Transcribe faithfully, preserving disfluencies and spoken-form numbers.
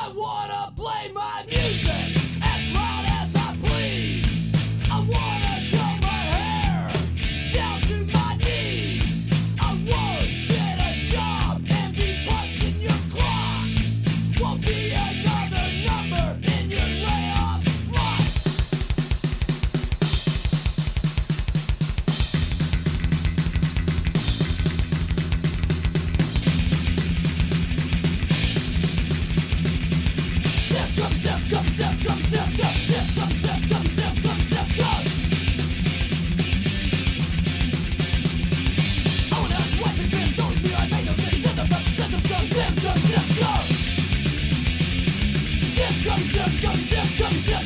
I wanna play my music as loud as I please. I wanna comb my hair down to my knees. I won't get a job and be punching your clock. Won't be another number in your layoff slot. Sips, come, sips, come, sips, come, sips, come, sips, come, sips, come, sips, come, sips, come. I wanna ask what the band stories be like, make no sense. Sips, come, sips, come, sips, come, sips, come. Sips, come, sips, come, sips, come, sips.